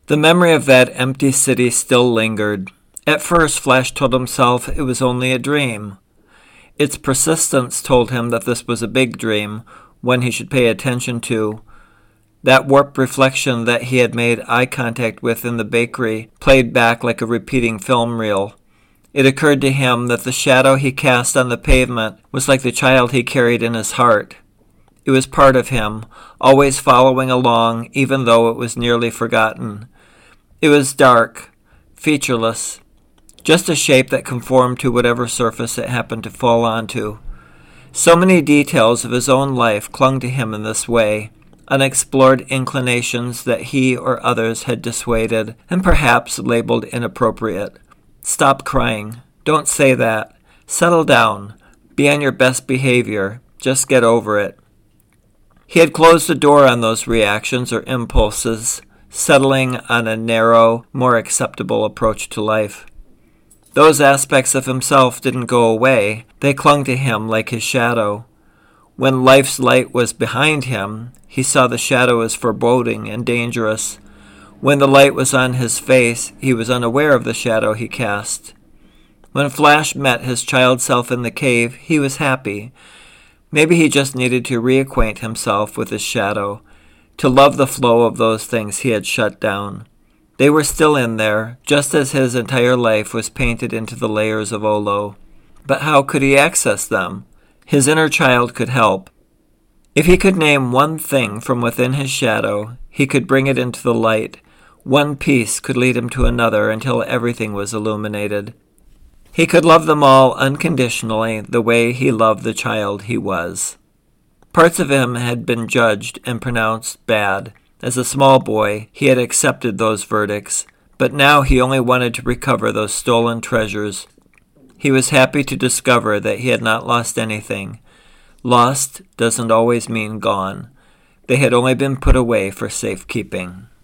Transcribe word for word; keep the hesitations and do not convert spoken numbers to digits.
The memory of that empty city still lingered. At first, Flash told himself it was only a dream. Its persistence told him that this was a big dream, one he should pay attention to. That warped reflection that he had made eye contact with in the bakery played back like a repeating film reel. It occurred to him that the shadow he cast on the pavement was like the child he carried in his heart. It was part of him, always following along, even though it was nearly forgotten. It was dark, featureless, just a shape that conformed to whatever surface it happened to fall onto. So many details of his own life clung to him in this way, unexplored inclinations that he or others had dissuaded and perhaps labeled inappropriate. Stop crying. Don't say that. Settle down. Be on your best behavior. Just get over it. He had closed the door on those reactions or impulses, settling on a narrow, more acceptable approach to life. Those aspects of himself didn't go away. They clung to him like his shadow. When life's light was behind him, he saw the shadow as foreboding and dangerous. When the light was on his face, he was unaware of the shadow he cast. When Flash met his child self in the cave, he was happy. Maybe he just needed to reacquaint himself with his shadow, to love the flow of those things he had shut down. They were still in there, just as his entire life was painted into the layers of Olo. But how could he access them? His inner child could help. If he could name one thing from within his shadow, he could bring it into the light. One piece could lead him to another until everything was illuminated. He could love them all unconditionally the way he loved the child he was. Parts of him had been judged and pronounced bad. As a small boy, he had accepted those verdicts, but now he only wanted to recover those stolen treasures. He was happy to discover that he had not lost anything. Lost doesn't always mean gone. They had only been put away for safekeeping.